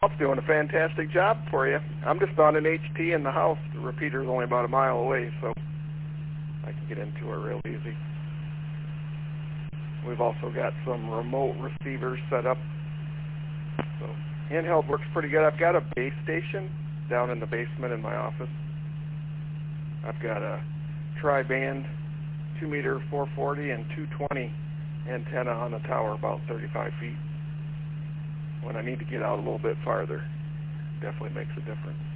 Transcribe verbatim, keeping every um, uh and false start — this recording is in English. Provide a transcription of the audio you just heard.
It's doing a fantastic job for you. I'm just on an H T in the house. The repeater's only about a mile away, so I can get into it real easy. We've also got some remote receivers set up. So handheld works pretty good. I've got a base station down in the basement in my office. I've got a tri-band two meter four forty and two twenty antenna on the tower about thirty-five feet. When I need to get out a little bit farther, definitely makes a difference.